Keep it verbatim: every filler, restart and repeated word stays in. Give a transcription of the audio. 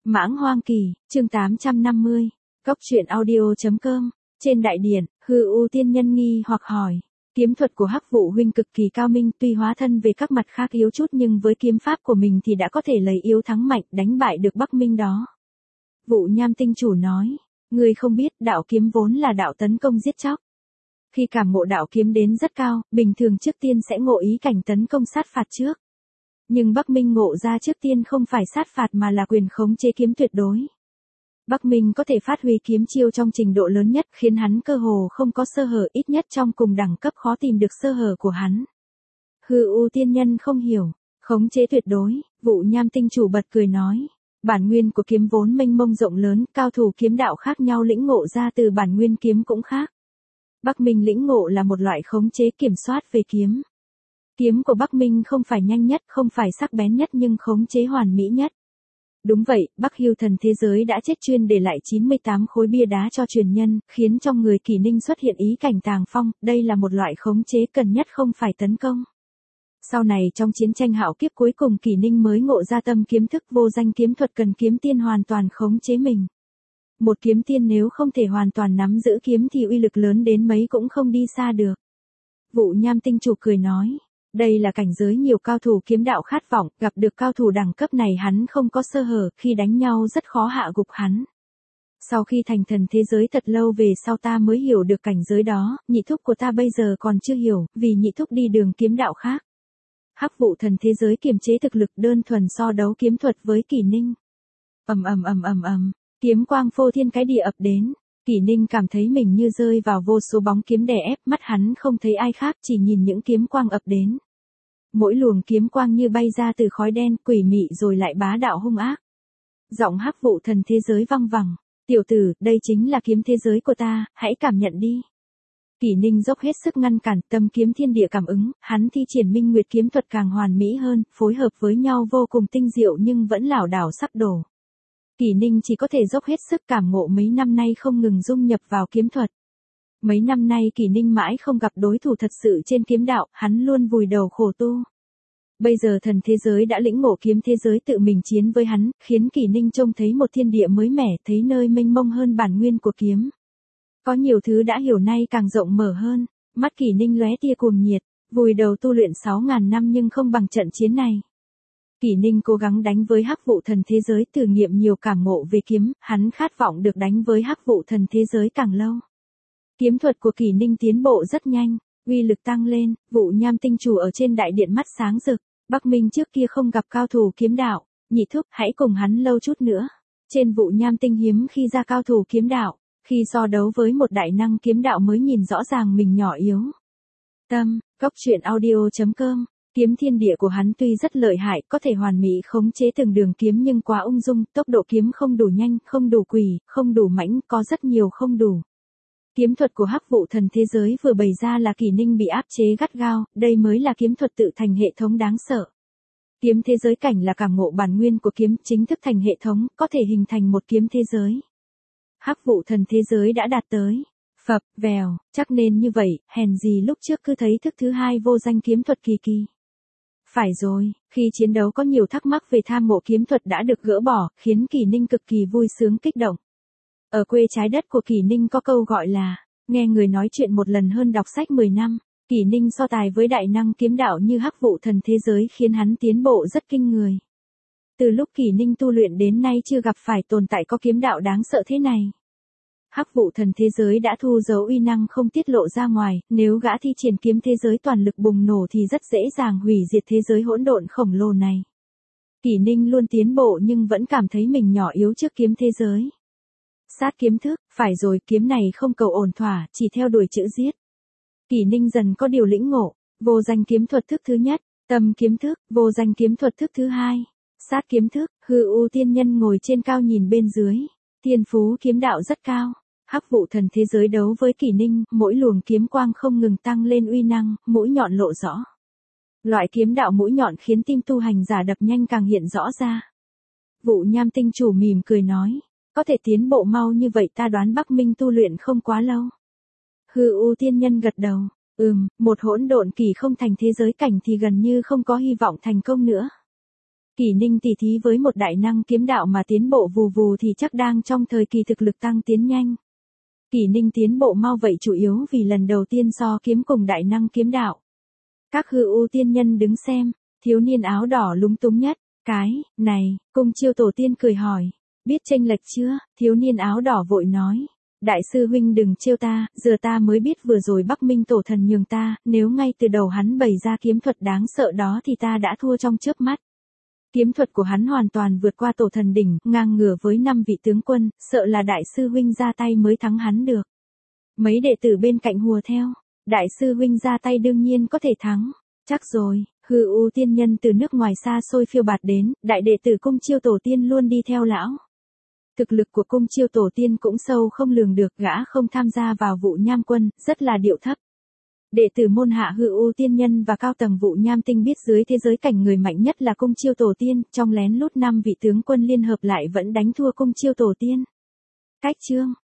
Mãng Hoang Kỳ, chương tám trăm năm mươi. Cốc truyện audio.com. Trên đại điện, Hư U tiên nhân nghi hoặc hỏi. Kiếm thuật của Hắc Vụ huynh cực kỳ cao minh, tuy hóa thân về các mặt khác yếu chút nhưng với kiếm pháp của mình thì đã có thể lấy yếu thắng mạnh, đánh bại được Bắc Minh đó. Vụ Nham tinh chủ nói, ngươi không biết, đạo kiếm vốn là đạo tấn công giết chóc. Khi cảm ngộ đạo kiếm đến rất cao, bình thường trước tiên sẽ ngộ ý cảnh tấn công sát phạt trước. Nhưng Bắc Minh ngộ ra trước tiên không phải sát phạt mà là quyền khống chế kiếm tuyệt đối. Bắc Minh có thể phát huy kiếm chiêu trong trình độ lớn nhất, khiến hắn cơ hồ không có sơ hở, ít nhất trong cùng đẳng cấp khó tìm được sơ hở của hắn. Hư U tiên nhân không hiểu, khống chế tuyệt đối, Vụ Nham tinh chủ bật cười nói. Bản nguyên của kiếm vốn mênh mông rộng lớn, cao thủ kiếm đạo khác nhau lĩnh ngộ ra từ bản nguyên kiếm cũng khác. Bắc Minh lĩnh ngộ là một loại khống chế kiểm soát về kiếm. Kiếm của Bắc Minh không phải nhanh nhất, không phải sắc bén nhất nhưng khống chế hoàn mỹ nhất. Đúng vậy, Bắc Hưu thần thế giới đã chết chuyên để lại chín mươi tám khối bia đá cho truyền nhân, khiến trong người Kỷ Ninh xuất hiện ý cảnh tàng phong, đây là một loại khống chế cần nhất không phải tấn công. Sau này trong chiến tranh hạo kiếp cuối cùng Kỷ Ninh mới ngộ ra tâm kiếm thức vô danh kiếm thuật cần kiếm tiên hoàn toàn khống chế mình. Một kiếm tiên nếu không thể hoàn toàn nắm giữ kiếm thì uy lực lớn đến mấy cũng không đi xa được. Vụ Nham tinh chủ cười nói. Đây là cảnh giới nhiều cao thủ kiếm đạo khát vọng, gặp được cao thủ đẳng cấp này hắn không có sơ hở, khi đánh nhau rất khó hạ gục hắn. Sau khi thành thần thế giới thật lâu về sau ta mới hiểu được cảnh giới đó, nhị thúc của ta bây giờ còn chưa hiểu, vì nhị thúc đi đường kiếm đạo khác. Hắc Vụ thần thế giới kiềm chế thực lực đơn thuần so đấu kiếm thuật với Kỷ Ninh. Ầm ầm ầm ầm ầm, kiếm quang phô thiên cái địa ập đến. Kỷ Ninh cảm thấy mình như rơi vào vô số bóng kiếm đè ép, mắt hắn không thấy ai khác, chỉ nhìn những kiếm quang ập đến. Mỗi luồng kiếm quang như bay ra từ khói đen, quỷ mị rồi lại bá đạo hung ác. Giọng Hắc Vụ thần thế giới vang vẳng, "Tiểu tử, đây chính là kiếm thế giới của ta, hãy cảm nhận đi." Kỷ Ninh dốc hết sức ngăn cản, tâm kiếm thiên địa cảm ứng, hắn thi triển Minh Nguyệt kiếm thuật càng hoàn mỹ hơn, phối hợp với nhau vô cùng tinh diệu nhưng vẫn lảo đảo sắp đổ. Kỷ Ninh chỉ có thể dốc hết sức cảm ngộ mấy năm nay không ngừng dung nhập vào kiếm thuật. Mấy năm nay Kỷ Ninh mãi không gặp đối thủ thật sự trên kiếm đạo, hắn luôn vùi đầu khổ tu. Bây giờ thần thế giới đã lĩnh ngộ kiếm thế giới tự mình chiến với hắn, khiến Kỷ Ninh trông thấy một thiên địa mới mẻ, thấy nơi mênh mông hơn bản nguyên của kiếm. Có nhiều thứ đã hiểu nay càng rộng mở hơn, mắt Kỷ Ninh lóe tia cuồng nhiệt, vùi đầu tu luyện sáu ngàn năm nhưng không bằng trận chiến này. Kỷ Ninh cố gắng đánh với Hắc Vụ thần thế giới, thử nghiệm nhiều cảm ngộ về kiếm, hắn khát vọng được đánh với Hắc Vụ thần thế giới càng lâu. Kiếm thuật của Kỷ Ninh tiến bộ rất nhanh, uy lực tăng lên, Vụ Nham tinh chủ ở trên đại điện mắt sáng rực, Bắc Minh trước kia không gặp cao thủ kiếm đạo, nhị thúc hãy cùng hắn lâu chút nữa. Trên Vụ Nham tinh hiếm khi ra cao thủ kiếm đạo, khi so đấu với một đại năng kiếm đạo mới nhìn rõ ràng mình nhỏ yếu. Tâm, Cốc truyện audio.com. Kiếm thiên địa của hắn tuy rất lợi hại, có thể hoàn mỹ khống chế từng đường kiếm nhưng quá ung dung, tốc độ kiếm không đủ nhanh, không đủ quỷ, không đủ mãnh, có rất nhiều không đủ. Kiếm thuật của Hắc Vụ thần thế giới vừa bày ra là Kỷ Ninh bị áp chế gắt gao, đây mới là kiếm thuật tự thành hệ thống đáng sợ. Kiếm thế giới cảnh là cảm ngộ bản nguyên của kiếm, chính thức thành hệ thống, có thể hình thành một kiếm thế giới. Hắc Vụ thần thế giới đã đạt tới. Phập, vèo, chắc nên như vậy, hèn gì lúc trước cứ thấy thức thứ hai vô danh kiếm thuật kỳ kỳ. Phải rồi, khi chiến đấu có nhiều thắc mắc về tham ngộ kiếm thuật đã được gỡ bỏ, khiến Kỷ Ninh cực kỳ vui sướng kích động. Ở quê trái đất của Kỷ Ninh có câu gọi là, nghe người nói chuyện một lần hơn đọc sách mười năm, Kỷ Ninh so tài với đại năng kiếm đạo như Hắc Vụ thần thế giới khiến hắn tiến bộ rất kinh người. Từ lúc Kỷ Ninh tu luyện đến nay chưa gặp phải tồn tại có kiếm đạo đáng sợ thế này. Hắc Vụ thần thế giới đã thu giấu uy năng không tiết lộ ra ngoài, nếu gã thi triển kiếm thế giới toàn lực bùng nổ thì rất dễ dàng hủy diệt thế giới hỗn độn khổng lồ này. Kỷ Ninh luôn tiến bộ nhưng vẫn cảm thấy mình nhỏ yếu trước kiếm thế giới. Sát kiếm thức, phải rồi, kiếm này không cầu ổn thỏa, chỉ theo đuổi chữ giết. Kỷ Ninh dần có điều lĩnh ngộ, vô danh kiếm thuật thức thứ nhất, tâm kiếm thức, vô danh kiếm thuật thức thứ hai, sát kiếm thức, Hư U tiên nhân ngồi trên cao nhìn bên dưới, thiên phú kiếm đạo rất cao. Hắc Vụ thần thế giới đấu với Kỷ Ninh, mỗi luồng kiếm quang không ngừng tăng lên uy năng, mũi nhọn lộ rõ. Loại kiếm đạo mũi nhọn khiến tim tu hành giả đập nhanh càng hiện rõ ra. Vụ Nham tinh chủ mỉm cười nói, có thể tiến bộ mau như vậy ta đoán Bắc Minh tu luyện không quá lâu. Hư U tiên nhân gật đầu, ừm, một hỗn độn kỳ không thành thế giới cảnh thì gần như không có hy vọng thành công nữa. Kỷ Ninh tỉ thí với một đại năng kiếm đạo mà tiến bộ vù vù thì chắc đang trong thời kỳ thực lực tăng tiến nhanh. Kỷ Ninh tiến bộ mau vậy chủ yếu vì lần đầu tiên so kiếm cùng đại năng kiếm đạo. Các hư u tiên nhân đứng xem, thiếu niên áo đỏ lúng túng nhất. Cái, này, cung chiêu tổ tiên cười hỏi. Biết chênh lệch chưa? Thiếu niên áo đỏ vội nói. Đại sư huynh đừng trêu ta, giờ ta mới biết vừa rồi Bắc Minh tổ thần nhường ta, nếu ngay từ đầu hắn bày ra kiếm thuật đáng sợ đó thì ta đã thua trong chớp mắt. Kiếm thuật của hắn hoàn toàn vượt qua tổ thần đỉnh, ngang ngửa với năm vị tướng quân, sợ là đại sư huynh ra tay mới thắng hắn được. Mấy đệ tử bên cạnh hùa theo, đại sư huynh ra tay đương nhiên có thể thắng, chắc rồi. Hư u tiên nhân từ nước ngoài xa xôi phiêu bạt đến, đại đệ tử cung chiêu tổ tiên luôn đi theo lão. Thực lực của cung chiêu tổ tiên cũng sâu không lường được, gã không tham gia vào vụ nham quân, rất là điệu thấp. Đệ tử môn hạ hư u tiên nhân và cao tầng vụ nham tinh biết dưới thế giới cảnh người mạnh nhất là cung chiêu tổ tiên, trong lén lút năm vị tướng quân liên hợp lại vẫn đánh thua cung chiêu tổ tiên. Cách chương